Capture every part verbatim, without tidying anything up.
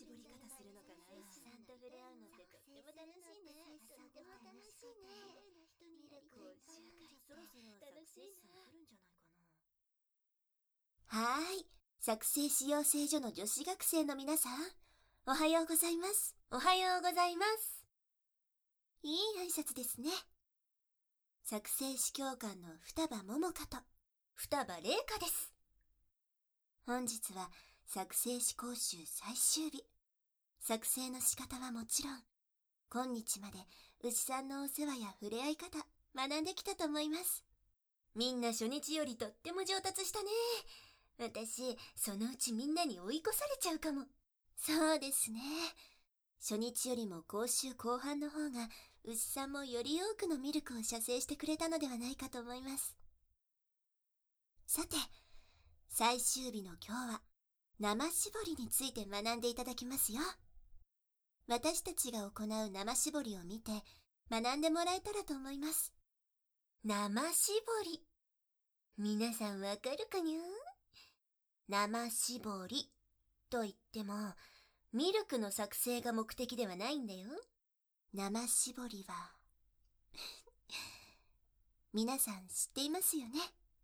絞り方するのかな。 牛さんと触れ合うのってとっても楽しいね。とっても楽しいね。ミルクを収穫そろそろ楽しいな。 来るんじゃないかな。 はーい。作成使用聖所の女子学生の皆さん、おはようございます。 おはようございます。 いい挨拶ですね。作成司教官の双葉桃香と双葉玲香です。 本日は作成司講習最終日。作成の仕方はもちろん、今日まで牛さんのお世話や触れ合い方、学んできたと思います。 みんな初日よりとっても上達したね。私、そのうちみんなに追い越されちゃうかも。 そうですね。初日よりも講習後半の方が、牛さんもより多くのミルクを射精してくれたのではないかと思います。さて、最終日の今日は、生搾りについて学んでいただきますよ。私たちが行う生搾りを見て、学んでもらえたらと思います。 生搾り。皆さんわかるかにゃ？生搾りと言っても、ミルクの作成が目的ではないんだよ。 生搾りは皆さん知っていますよね。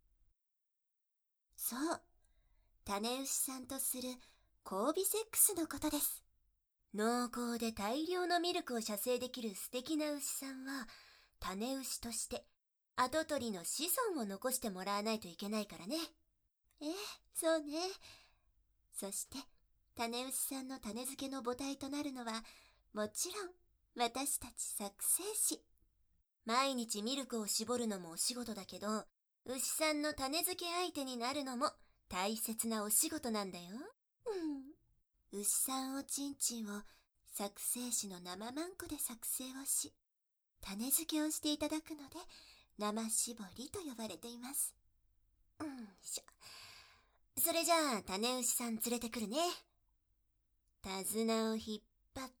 そう、種牛さんとする交尾セックスのことです。 濃厚で大量のミルクを射精できる素敵な牛さんは、種牛として跡取りの子孫を残してもらわないといけないからね。 ええ、そうね。そして、種牛さんの種付けの母体となるのは、もちろん、私たち作成士。 毎日ミルクを絞るのもお仕事だけど、牛さんの種付け相手になるのも大切なお仕事なんだよ。 うん。牛さんおちんちんを作成士の生マンコで作成をし、種付けをしていただくので、生搾りと呼ばれています。 うん、しょ。それじゃあ、種牛さん連れてくるね。手綱を引っ張って。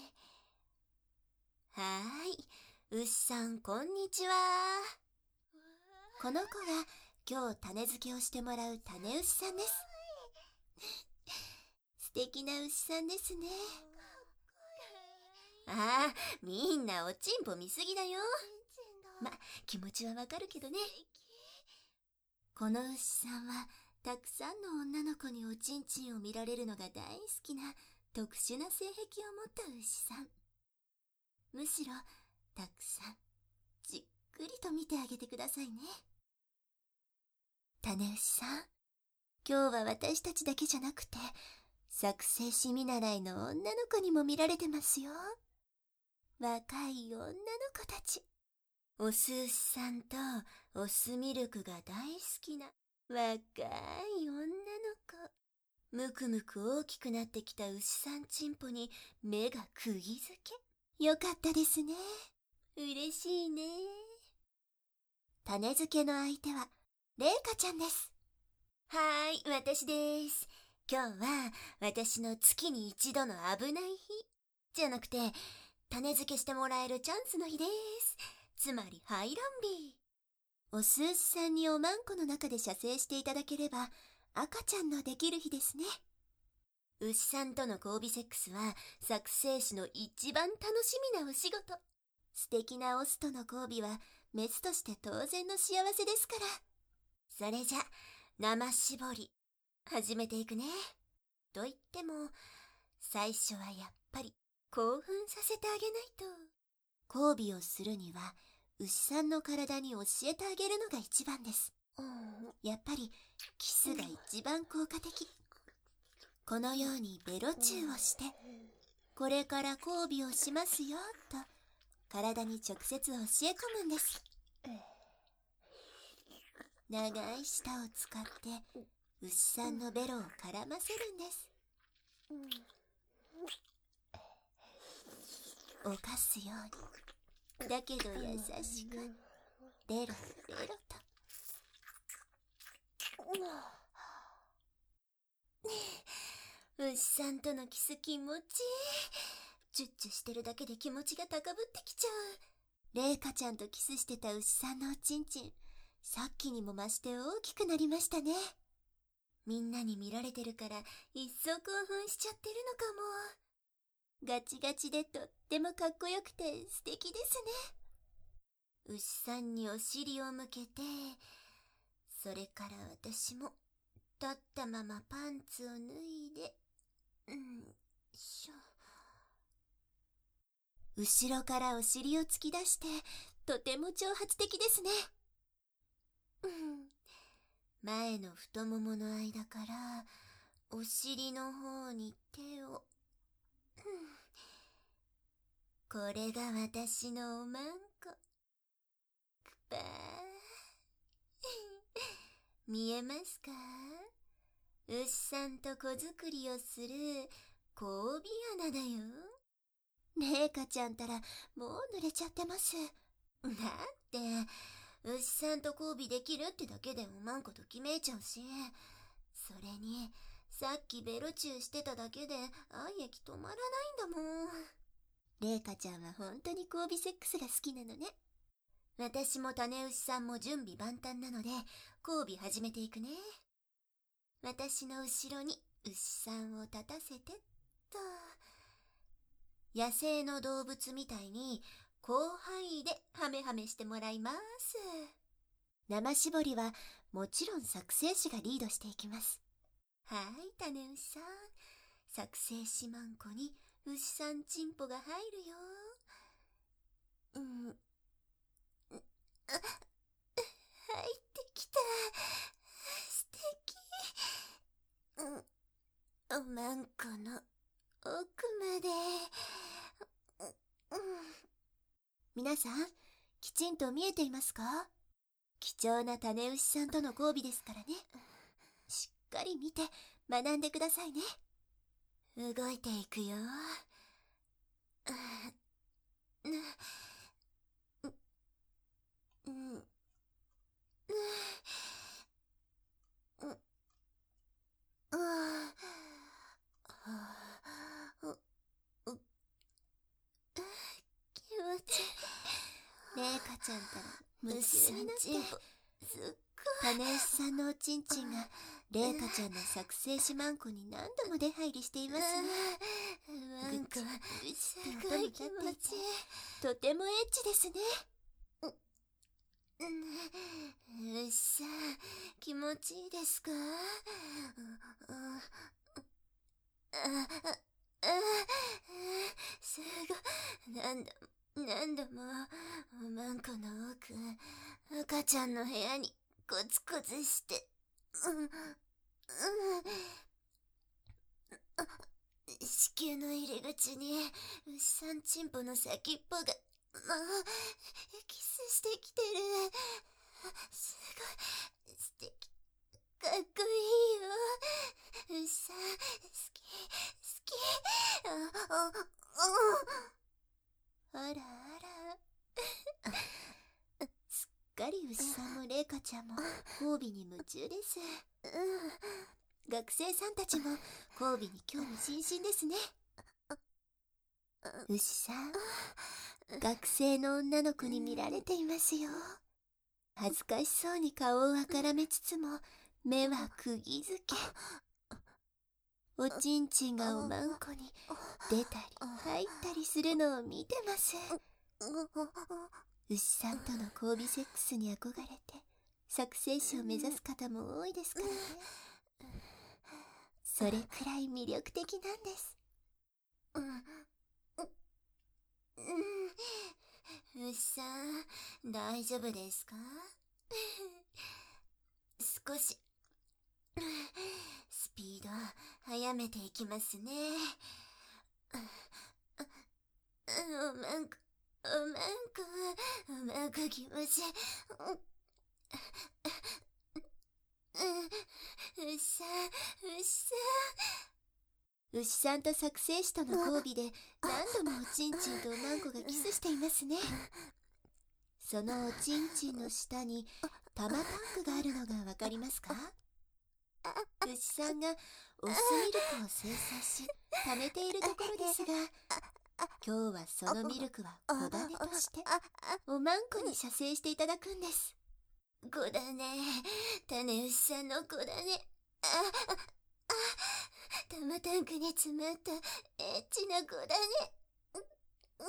はーい。牛さん、こんにちは。 この子が今日種付けをしてもらう種牛さんです。素敵な牛さんですね。 ああ、みんなおちんぽ見すぎだよ。ま、気持ちはわかるけどね。 この牛さんは、たくさんの女の子におちんちんを見られるのが大好きな特殊な性癖を持った牛さん。むしろ、たくさん、じっくりと見てあげてくださいね。種牛さん、今日は私たちだけじゃなくて、作成士見習いの女の子にも見られてますよ。若い女の子たち。 オス牛さんとオスミルクが大好きな若い女の子。むくむく大きくなってきた牛さんちんぽに目が釘付け。 よかったですね。 嬉しいね。 種付けの相手は、レイカちゃんです。 はーい、私です。今日は私の月に一度の危ない日。じゃなくて、種付けしてもらえるチャンスの日です。つまり、排卵日。 おす牛さんにおまんこの中で射精していただければ、赤ちゃんのできる日ですね。 牛さんとの交尾セックスは、作成士の一番楽しみなお仕事。 素敵なオスとの交尾は、メスとして当然の幸せですから。 それじゃ、生搾り、始めていくね。と言っても、最初はやっぱり興奮させてあげないと。 交尾をするには、牛さんの体に教えてあげるのが一番です。やっぱり、キスが一番効果的。このようにベロチューをして、これから交尾をしますよ、と、体に直接教え込むんです。長い舌を使って、牛さんのベロを絡ませるんです。犯すように、だけど優しく、ベロベロと。 牛さんとのキス気持ちいい。チュッチュしてるだけで気持ちが高ぶってきちゃう。レイカちゃんとキスしてた牛さんのおちんちん、さっきにも増して大きくなりましたね。 みんなに見られてるから一層興奮しちゃってるのかも。 ガチガチでとってもかっこよくて素敵ですね。牛さんにお尻を向けて、それから私も立ったままパンツを脱いで、うんしょ。 後ろからお尻を突き出して、とても挑発的ですね。 うん、前の太ももの間からお尻の方に手を、うん、これが私のおまんこ。くぱー見えますか？牛さんと子作りをする交尾穴だよ。 レイカちゃんたらもう濡れちゃってます。 だって牛さんと交尾できるってだけでおまんこときめいちゃうし、それにさっきベロチューしてただけで愛液止まらないんだもん。 レイカちゃんは本当に交尾セックスが好きなのね。 私も種牛さんも準備万端なので交尾始めていくね。私の後ろに牛さんを立たせてっと。野生の動物みたいに広範囲でハメハメしてもらいます。 生搾りはもちろん作成師がリードしていきます。 はい、種牛さん。作成師マンコに牛さんチンポが入るよ。うん。入ってきた。素敵。うん。おまんこの奥まで。うん。 皆さん、きちんと見えていますか？貴重な種牛さんとの交尾ですからね。しっかり見て学んでくださいね。 動いていくよ。うん。うん。 レイカちゃんたら夢中になって、 すっごい種牛さんのおちんちんがレイカちゃんの作成しマンコに何度も出入りしていますね。 マンコ、 ぐちすぐちってごい気音も立っていて、 持ちいい。 とてもエッチですね。 牛さん、気持ちいいですか？すごい、何度も何度もおまんこの奥、赤ちゃんの部屋にコツコツして、うんうん、子宮の入り口に牛さんチンポの先っぽが、まあ、キスしてきてる。すごい素敵、かっこいいよ。牛さん好き好き。あああらあらすっかり牛さんもレイカちゃんも交尾に夢中です。学生さんたちも交尾に興味津々ですね。牛さん、学生の女の子に見られていますよ。恥ずかしそうに顔をあからめつつも目は釘付け。おちんちんがおまんこに出たり入ったりするのを見てます。牛さんとの交尾セックスに憧れて作成師を目指す方も多いですからね。それくらい魅力的なんです。 牛さん、大丈夫ですか？少しスピード速めていきますね。おまんこ、おまんこ、おまんこ気持ちいい。牛さん、牛さん。牛さんと作成師との交尾で何度もおちんちんとおまんこがキスしていますね。そのおちんちんの下に玉タンクがあるのがわかりますか？牛さんがオスミルクを生産し溜めているところですが、今日はそのミルクは子種としておまんこに射精していただくんです。 子種、種牛さんの子種、 あ、あ、玉タンクに詰まったエッチな子だね。うん、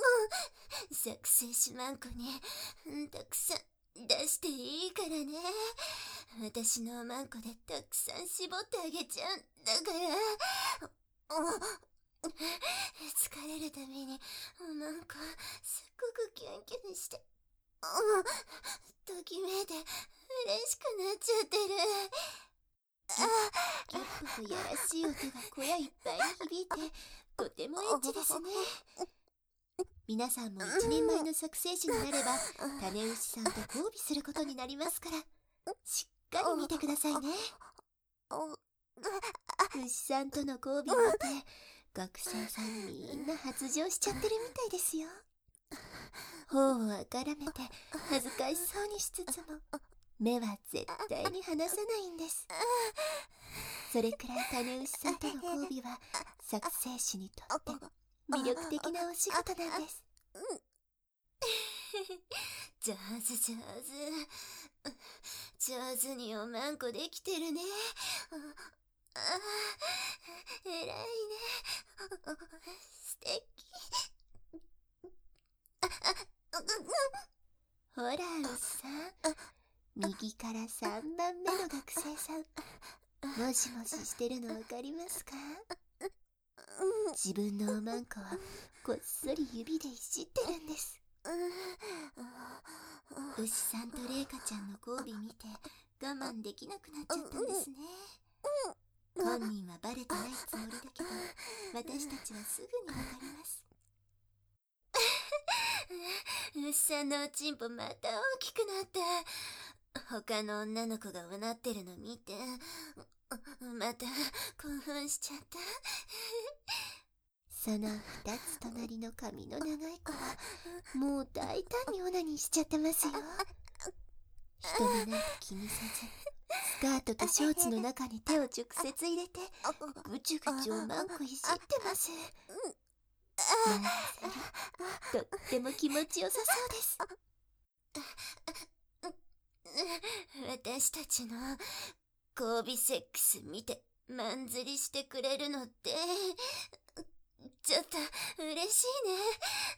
作成しまんこにたくさん出していいからね。私のおまんこでたくさん絞ってあげちゃうんだから。うん、疲れるたびにおまんこすっごくキュンキュンして、うん、ときめいて嬉しくなっちゃってる。 ギュッギュッとやらしい音が小屋いっぱいに響いて、とてもエッチですね。皆さんも一人前の作成士になれば、種牛さんと交尾することになりますから、しっかり見てくださいね。牛さんとの交尾を見て、学生さんみんな発情しちゃってるみたいですよ。頬をあからめて恥ずかしそうにしつつも、目は絶対に離さないんです。それくらい種牛さんとの交尾は作成士にとって魅力的なお仕事なんです。 上手上手上手におまんこできてるね。ああ、偉いね。素敵。 ほら、牛さん、右からさんばんめの学生さん、もしもししてるのわかりますか？自分のおまんこはこっそり指でいじってるんです。牛さんとレイカちゃんの交尾見て我慢できなくなっちゃったんですね。本人はバレてないつもりだけど、私たちはすぐにわかります。 牛さんのおちんぽまた大きくなった。他の女の子がうなってるの見て、また興奮しちゃった。 その二つ隣の髪の長い子はもう大胆にオナニーしちゃってますよ。人目なんて気にせず、スカートとショーツの中に手を直接入れてぐちゅぐちゅおまんこいじってます。なんとっても気持ちよさそうです。 私たちの交尾セックス見てまんずりしてくれるのってちょっと嬉しいね。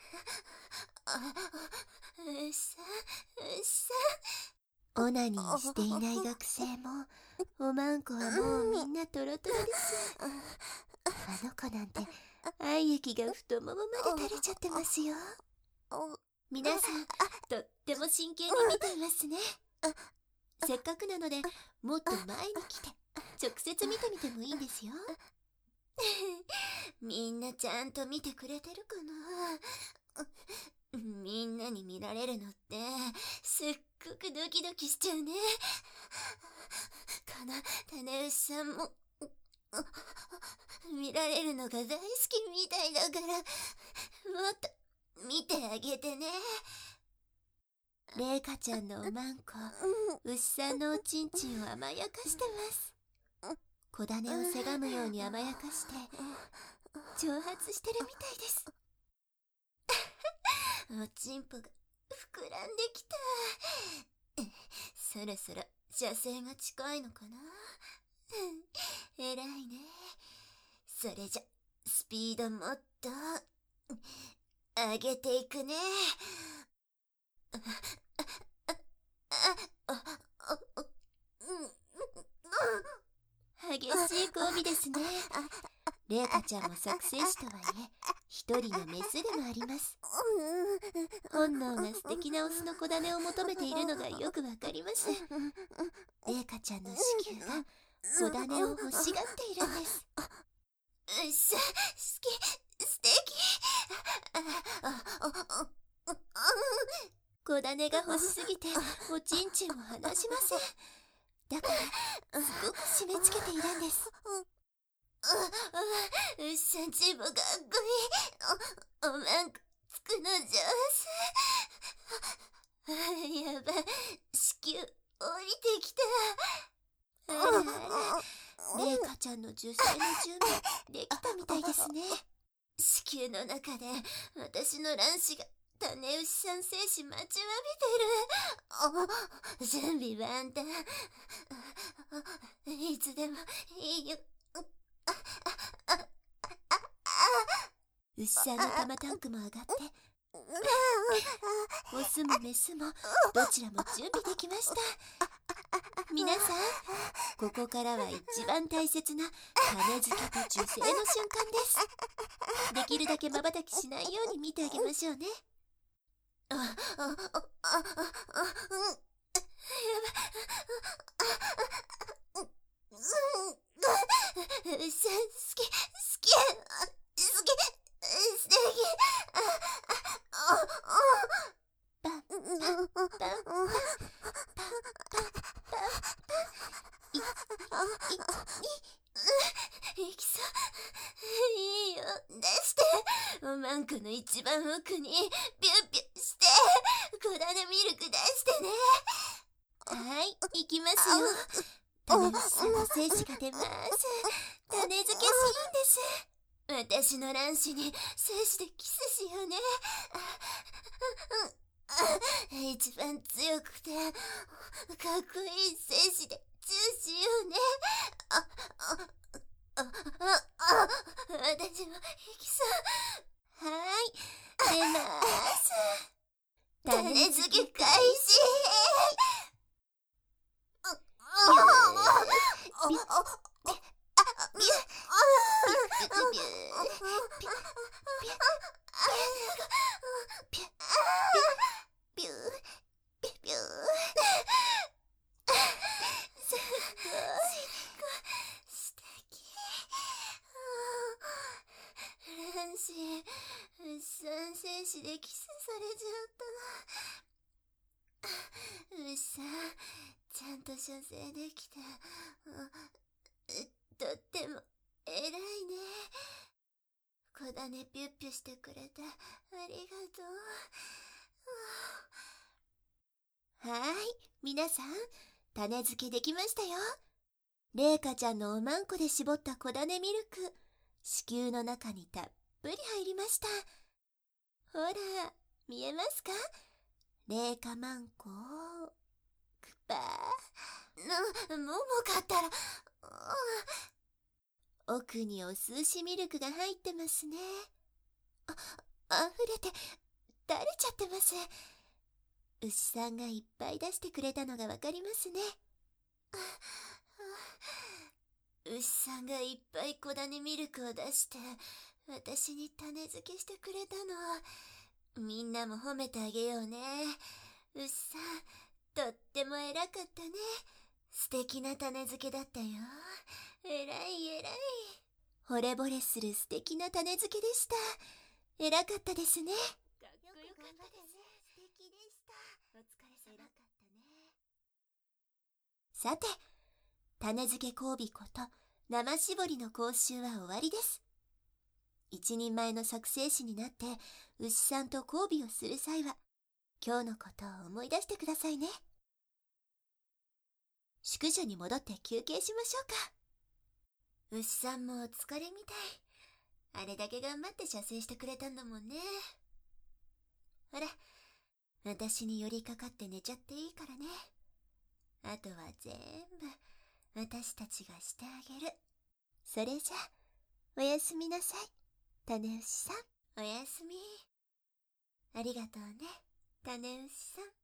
うっさうっさ。 オナニーしていない学生もおまんこはもうみんなトロトロです。あの子なんて愛液が太ももまで垂れちゃってますよ。皆さんとっても真剣に見ていますね。せっかくなのでもっと前に来て直接見てみてもいいんですよ。 みんなちゃんと見てくれてるかな。みんなに見られるのってすっごくドキドキしちゃうね。この種牛さんも見られるのが大好きみたいだから、もっと見てあげてね。 レイカちゃんのおまんこ、牛さんのおちんちんを甘やかしてます。小種をせがむように甘やかして挑発してるみたいです。 おちんぽが膨らんできた。そろそろ射精が近いのかな。偉いね。それじゃスピードもっと上げていくね。 激しい交尾ですね。レイカちゃんも作成士とはいえ一人のメスでもあります。本能が素敵なオスの子種を求めているのがよくわかります。レイカちゃんの子宮が子種を欲しがっているんです。 うっさ、好き、素敵。 子種が欲しすぎておちんちんを離しません。だからすごく締め付けているんです。 うっさんちぼかっこいい。お、おまんこつくの上手。やば、子宮降りてきた。 あらあら、レイカちゃんの受精の準備できたみたいですね。 子宮の中で私の卵子が種牛さん精子待ちわびてる。お、準備万端。いつでもいいよ。 牛さんの玉タンクも上がって、オスもメスもどちらも準備できました。皆さん、ここからは一番大切な種付けと受精の瞬間です。できるだけ瞬きしないように見てあげましょうね。 あ、あ、あ、あ、あ、あ、うん。やば。牛さん、好き、好き、好き、素敵。 パンパンパンパンパンい、い、 いきそう。いいよ、出して。おまんこの一番奥にピュッピュッして、小種ミルク出してね。 はい、いきますよ。種牛さんの精子が出ます。種付けシーンです。 私の卵子に精子でキスしようね。一番強くてかっこいい精子でチューしようね。あ、あ、あ、あ、あ、私もいきそう。 はい、出ます。 種付け開始。 ビュッ卵子、牛さん精子でキスされちゃった。牛さん、ちゃんと射精できて、とっても偉いね。小種ピュッピュしてくれてありがとう。はーい、皆さん、種付けできましたよ。れいかちゃんのおまんこで絞った小種ミルク、子宮の中にたっぷり入りました。ほら、見えますか？れいかまんこ、くぱー。な、ももかったら、 奥にお数子ミルクが入ってますね。あ、溢れて、垂れちゃってます。牛さんがいっぱい出してくれたのがわかりますね。 牛さんがいっぱい小種ミルクを出して、私に種付けしてくれたの。みんなも褒めてあげようね。牛さん、とっても偉かったね。素敵な種付けだったよ。偉い偉い。 惚れ惚れする素敵な種付けでした。偉かったですね。 かっこよかったですね。素敵でした。お疲れ様。偉かったね。 さて、種付け交尾こと生搾りの講習は終わりです。一人前の作成士になって牛さんと交尾をする際は、今日のことを思い出してくださいね。宿舎に戻って休憩しましょうか。 牛さんもお疲れみたい。あれだけ頑張って射精してくれたんだもんね。ほら、私に寄りかかって寝ちゃっていいからね。あとは全部私たちがしてあげる。 それじゃあ、おやすみなさい、種牛さん。 おやすみ。ありがとうね、種牛さん。